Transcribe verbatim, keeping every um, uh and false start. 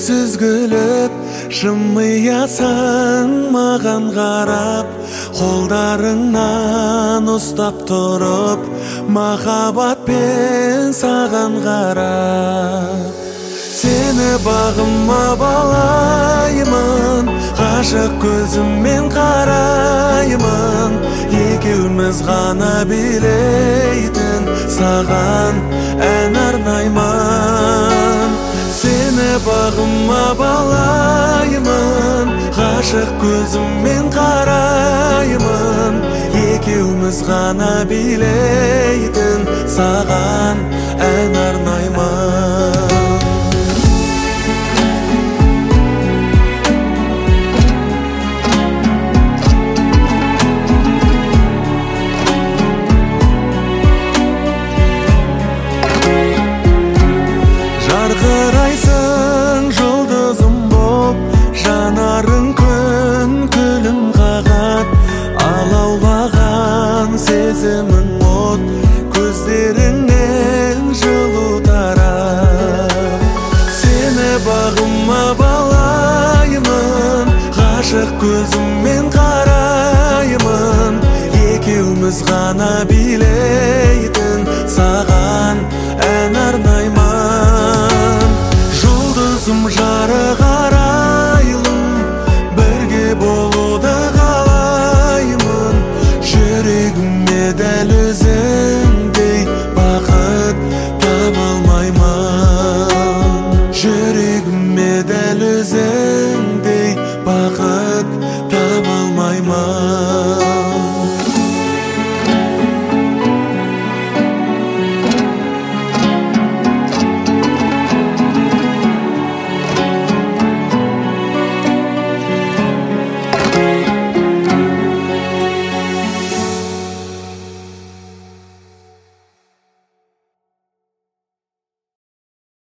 үнсіз күліп, жымиясың маған қарап, қолдарыңнан ұстап тұрып, махаббатпен саған қарап. Сені бағыма балаймын, ғашық көзіммен қараймын, екеуміз ғана билейтін саған ән арнаймын. Сені бағыма балаймын, ғашық көзіммен қараймын, екеуміз ғана билейтін саған ән арнаймын. Жарқырайсың жұлдызым боп, жанарың күн күлім қағат, алаулаған сезімің от, көздеріңнен жылу тарап. Сені бағыма балаймын, ғашық көзіммен қараймын, екеуміз ғана билейтін саған ән арнаймын. Жұлдызым жарық арайлым, бірге болуды қалаймын, жүрегіме дәл өзіңдей бақыт таба алмаймын. Жүрегіме дәл өзіңдей бақыт таба алмаймын.